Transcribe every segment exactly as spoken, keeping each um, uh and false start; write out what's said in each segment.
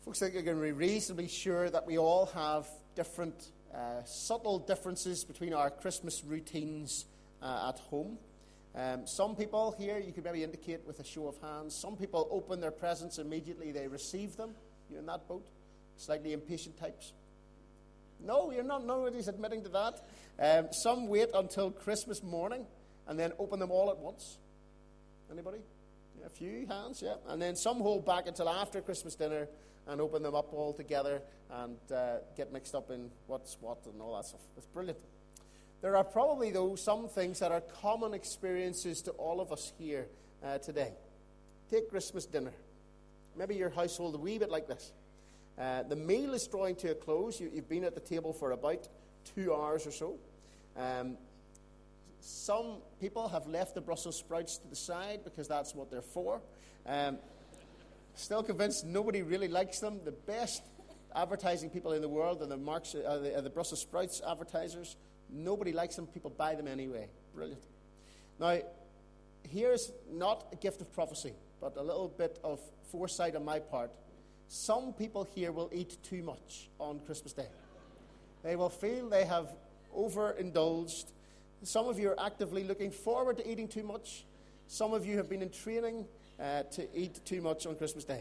Folks, I think you can be reasonably sure that we all have different, uh, subtle differences between our Christmas routines uh, at home. Um, some people here, you could maybe indicate with a show of hands, some people open their presents immediately they receive them. You in that boat? Slightly impatient types? No, you're not. Nobody's admitting to that. Um, some wait until Christmas morning and then open them all at once. Anybody? Yeah, a few hands, yeah. And then some hold back until after Christmas dinner and open them up all together and uh, get mixed up in what's what and all that stuff. It's brilliant. There are probably, though, some things that are common experiences to all of us here uh, today. Take Christmas dinner. Maybe your household a wee bit like this. Uh, the meal is drawing to a close. You, you've been at the table for about two hours or so. Um, some people have left the Brussels sprouts to the side because that's what they're for. Um, Still convinced nobody really likes them. The best advertising people in the world are the, Marks, uh, the, uh, the Brussels sprouts advertisers. Nobody likes them. People buy them anyway. Brilliant. Now, here's not a gift of prophecy, but a little bit of foresight on my part. Some people here will eat too much on Christmas Day. They will feel they have overindulged. Some of you are actively looking forward to eating too much. Some of you have been in training Uh, to eat too much on Christmas Day.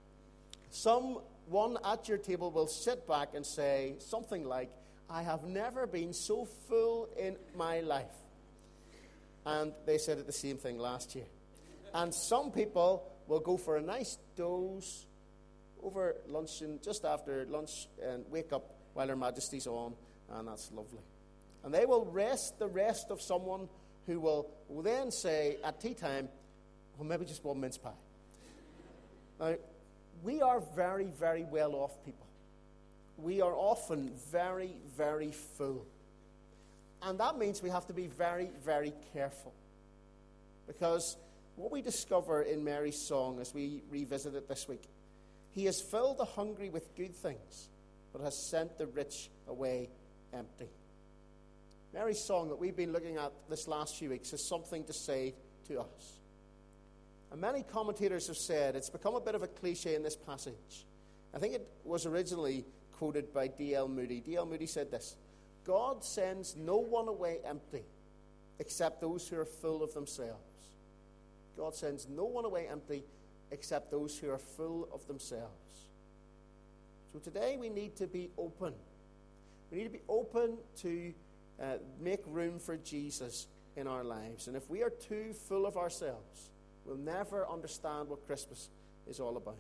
Someone at your table will sit back and say something like, I have never been so full in my life. And they said it the same thing last year. And some people will go for a nice doze over lunch and just after lunch and wake up while Her Majesty's on, and that's lovely. And they will rest the rest of someone who will, will then say at tea time, well, maybe just one mince pie. Now, we are very, very well off people. We are often very, very full. And that means we have to be very, very careful. Because what we discover in Mary's song as we revisit it this week, He has filled the hungry with good things, but has sent the rich away empty. Mary's song that we've been looking at this last few weeks has something to say to us. And many commentators have said it's become a bit of a cliche in this passage. I think it was originally quoted by D L Moody. D L Moody said this: God sends no one away empty except those who are full of themselves. God sends no one away empty except those who are full of themselves. So today we need to be open. We need to be open to uh, make room for Jesus in our lives. And if we are too full of ourselves, we'll never understand what Christmas is all about.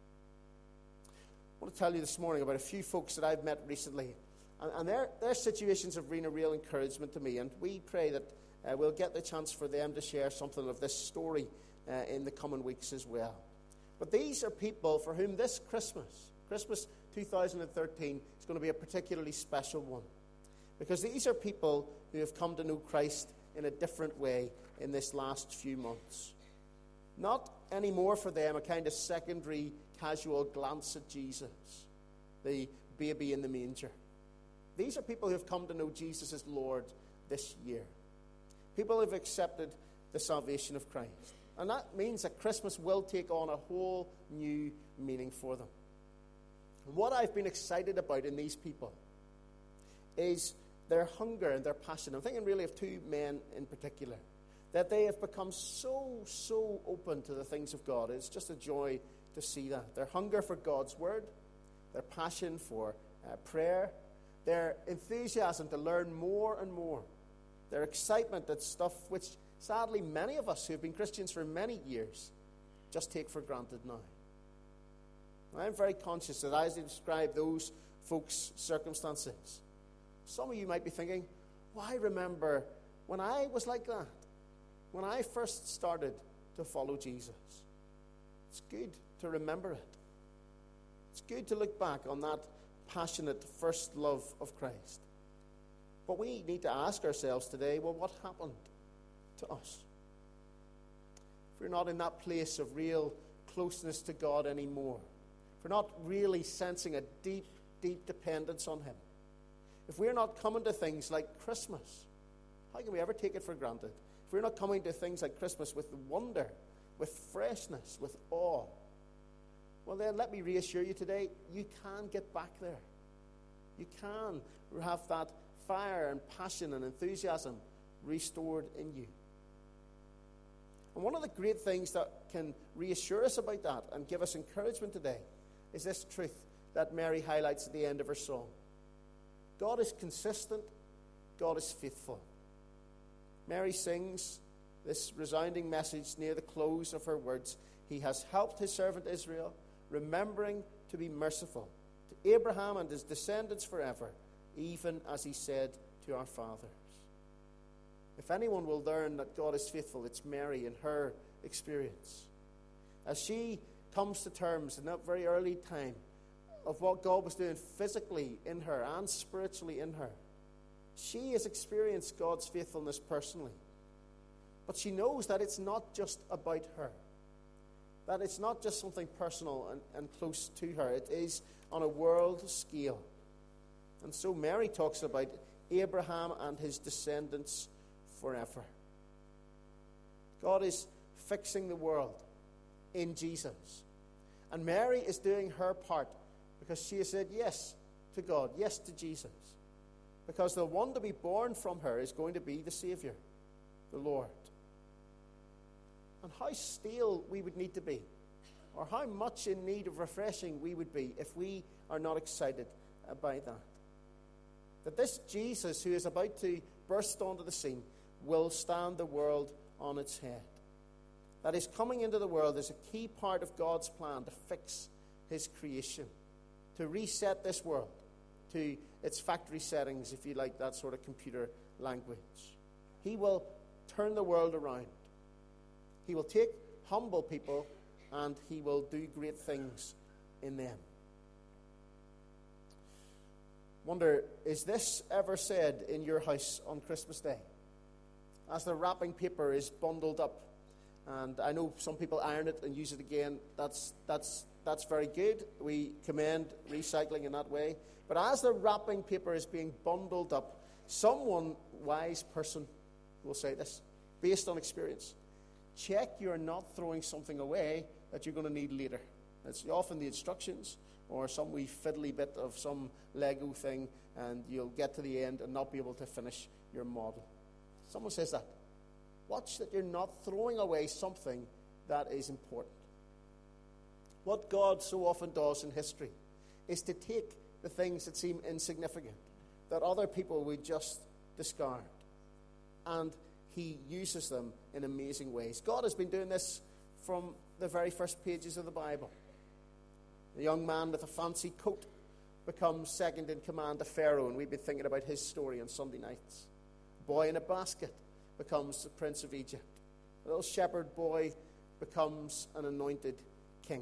I want to tell you this morning about a few folks that I've met recently. And, and their, their situations have been a real encouragement to me. And we pray that uh, we'll get the chance for them to share something of this story uh, in the coming weeks as well. But these are people for whom this Christmas, Christmas two thousand thirteen, is going to be a particularly special one. Because these are people who have come to know Christ in a different way in this last few months. Not anymore for them a kind of secondary, casual glance at Jesus, the baby in the manger. These are people who have come to know Jesus as Lord this year. People who have accepted the salvation of Christ. And that means that Christmas will take on a whole new meaning for them. And what I've been excited about in these people is their hunger and their passion. I'm thinking really of two men in particular. That they have become so, so open to the things of God. It's just a joy to see that. Their hunger for God's word, their passion for uh, prayer, their enthusiasm to learn more and more, their excitement at stuff which, sadly, many of us who have been Christians for many years just take for granted now. And I'm very conscious that as I describe those folks' circumstances, some of you might be thinking, well, I remember when I was like that. When I first started to follow Jesus. It's good to remember it. It's good to look back on that passionate first love of Christ. But we need to ask ourselves today, well, what happened to us? If we're not in that place of real closeness to God anymore, if we're not really sensing a deep, deep dependence on Him, if we're not coming to things like Christmas, how can we ever take it for granted? If we're not coming to things like Christmas with wonder, with freshness, with awe, Well, then let me reassure you today, you can get back there. You can have that fire and passion and enthusiasm restored in you. And one of the great things that can reassure us about that and give us encouragement today is this truth that Mary highlights at the end of her song. God is consistent. God is faithful. Mary sings this resounding message near the close of her words. He has helped his servant Israel, remembering to be merciful to Abraham and his descendants forever, even as he said to our fathers. If anyone will learn that God is faithful, it's Mary in her experience. As she comes to terms in that very early time of what God was doing physically in her and spiritually in her, she has experienced God's faithfulness personally. But she knows that it's not just about her, that it's not just something personal and, and close to her. It is on a world scale. And so Mary talks about Abraham and his descendants forever. God is fixing the world in Jesus. And Mary is doing her part because she has said yes to God, yes to Jesus. Because the one to be born from her is going to be the Savior, the Lord. And how stale we would need to be, or how much in need of refreshing we would be if we are not excited by that. That this Jesus who is about to burst onto the scene will stand the world on its head. That his coming into the world is a key part of God's plan to fix his creation, to reset this world to its factory settings, if you like that sort of computer language. He will turn the world around. He will take humble people and he will do great things in them. Wonder, is this ever said in your house on Christmas Day? As the wrapping paper is bundled up, and I know some people iron it and use it again, that's, that's, that's very good. We commend recycling in that way. But as the wrapping paper is being bundled up, someone, wise person, will say this, based on experience. Check you're not throwing something away that you're going to need later. It's often the instructions or some wee fiddly bit of some Lego thing, and you'll get to the end and not be able to finish your model. Someone says that. Watch that you're not throwing away something that is important. What God so often does in history is to take the things that seem insignificant, that other people would just discard, and he uses them in amazing ways. God has been doing this from the very first pages of the Bible. The young man with a fancy coat becomes second in command to Pharaoh, and we've been thinking about his story on Sunday nights. A boy in a basket becomes the prince of Egypt. A little shepherd boy becomes an anointed king.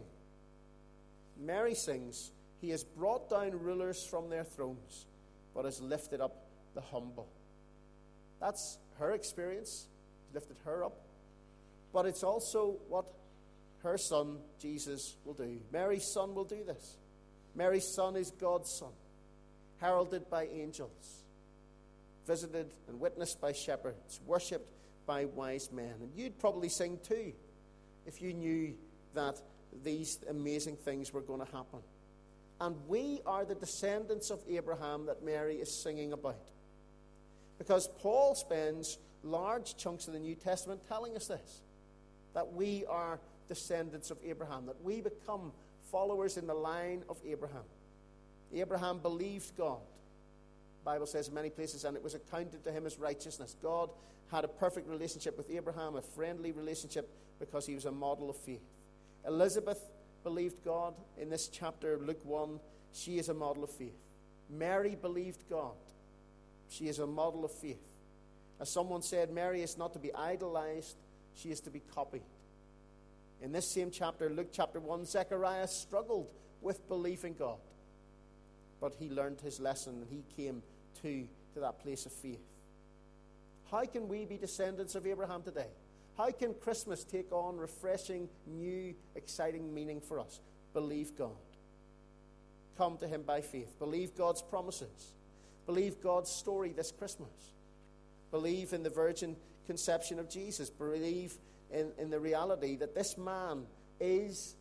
Mary sings, he has brought down rulers from their thrones, but has lifted up the humble. That's her experience. He's lifted her up. But it's also what her son, Jesus, will do. Mary's son will do this. Mary's son is God's son, heralded by angels, visited and witnessed by shepherds, worshipped by wise men. And you'd probably sing too if you knew that these amazing things were going to happen. And we are the descendants of Abraham that Mary is singing about. Because Paul spends large chunks of the New Testament telling us this, that we are descendants of Abraham, that we become followers in the line of Abraham. Abraham believed God. The Bible says in many places, and it was accounted to him as righteousness. God had a perfect relationship with Abraham, a friendly relationship, because he was a model of faith. Elizabeth believed God. In this chapter, Luke one, she is a model of faith. Mary believed God. She is a model of faith. As someone said, Mary is not to be idolized, she is to be copied. In this same chapter, Luke chapter one, Zechariah struggled with belief in God. But he learned his lesson and he came to, to that place of faith. How can we be descendants of Abraham today? How can Christmas take on refreshing, new, exciting meaning for us? Believe God. Come to him by faith. Believe God's promises. Believe God's story this Christmas. Believe in the virgin conception of Jesus. Believe in, in the reality that this man is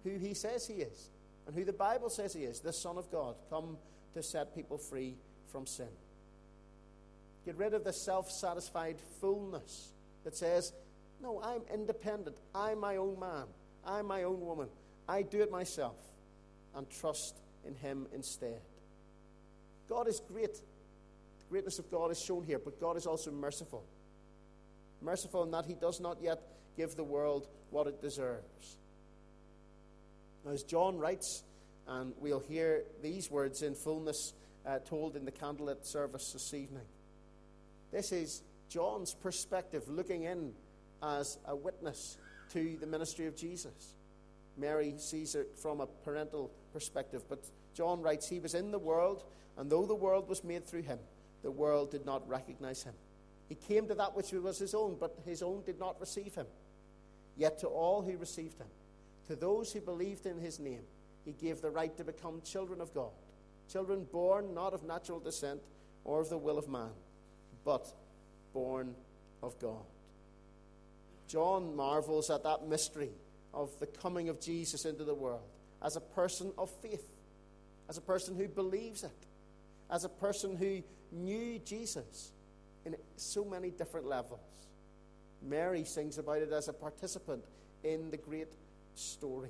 who he says he is and who the Bible says he is, the Son of God, come to set people free from sin. Get rid of the self-satisfied fullness that says, no, I'm independent. I'm my own man. I'm my own woman. I do it myself. And trust in him instead. God is great. The greatness of God is shown here, but God is also merciful. Merciful in that he does not yet give the world what it deserves. Now, as John writes, and we'll hear these words in fullness uh, told in the candlelit service this evening. This is John's perspective, looking in as a witness to the ministry of Jesus. Mary sees it from a parental perspective, but John writes, he was in the world, and though the world was made through him, the world did not recognize him. He came to that which was his own, but his own did not receive him. Yet to all who received him, to those who believed in his name, he gave the right to become children of God, children born not of natural descent or of the will of man, but born of God. John marvels at that mystery of the coming of Jesus into the world as a person of faith, as a person who believes it, as a person who knew Jesus in so many different levels. Mary sings about it as a participant in the great story.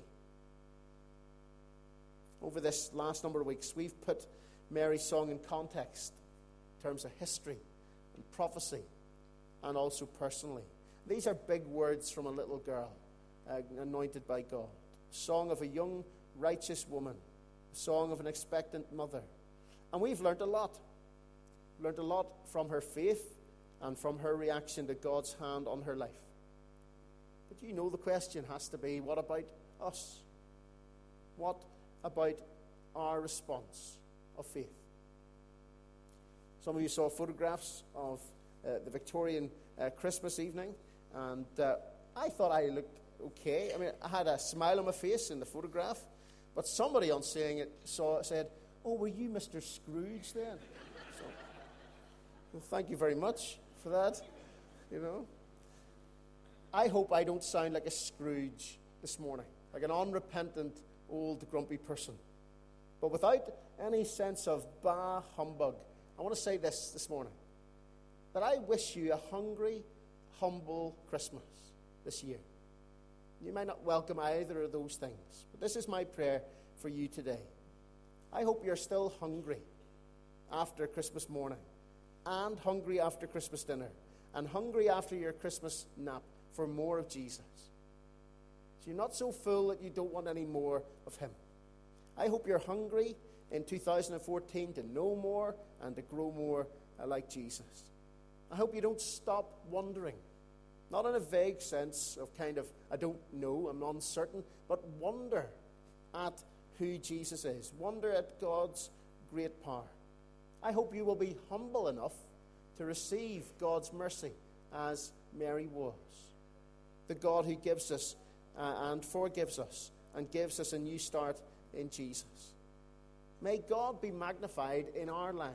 Over this last number of weeks, we've put Mary's song in context in terms of history and prophecy and also personally. These are big words from a little girl uh, anointed by God. A song of a young, righteous woman. A song of an expectant mother. And we've learned a lot. Learned a lot from her faith and from her reaction to God's hand on her life. But you know the question has to be, what about us? What about our response of faith? Some of you saw photographs of uh, the Victorian uh, Christmas evening, and uh, I thought I looked okay. I mean, I had a smile on my face in the photograph, but somebody on seeing it saw said, "Oh, were you Mister Scrooge then?" So, well, thank you very much for that. You know, I hope I don't sound like a Scrooge this morning, like an unrepentant old grumpy person. But without any sense of bah humbug, I want to say this this morning, that I wish you a hungry, humble Christmas this year. You might not welcome either of those things, but this is my prayer for you today. I hope you're still hungry after Christmas morning, and hungry after Christmas dinner, and hungry after your Christmas nap for more of Jesus. So you're not so full that you don't want any more of him. I hope you're hungry in two thousand fourteen to know more and to grow more uh, like Jesus. I hope you don't stop wondering, not in a vague sense of kind of, I don't know, I'm uncertain, but wonder at who Jesus is. Wonder at God's great power. I hope you will be humble enough to receive God's mercy as Mary was. The God who gives us uh, and forgives us and gives us a new start in Jesus. May God be magnified in our lives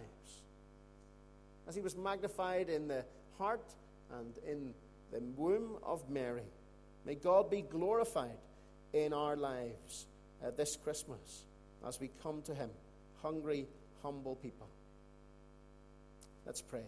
as he was magnified in the heart and in the womb of Mary. May God be glorified in our lives uh, this Christmas as we come to him, hungry, humble people. Let's pray.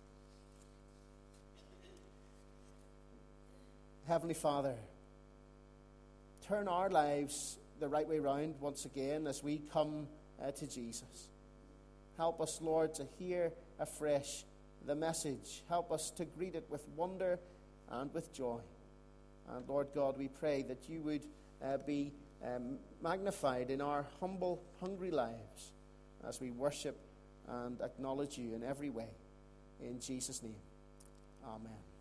Heavenly Father, turn our lives the right way round once again as we come uh, to Jesus. Help us, Lord, to hear afresh the message. Help us to greet it with wonder and with joy. And Lord God, we pray that you would uh, be um, magnified in our humble, hungry lives as we worship and acknowledge you in every way. In Jesus' name, amen.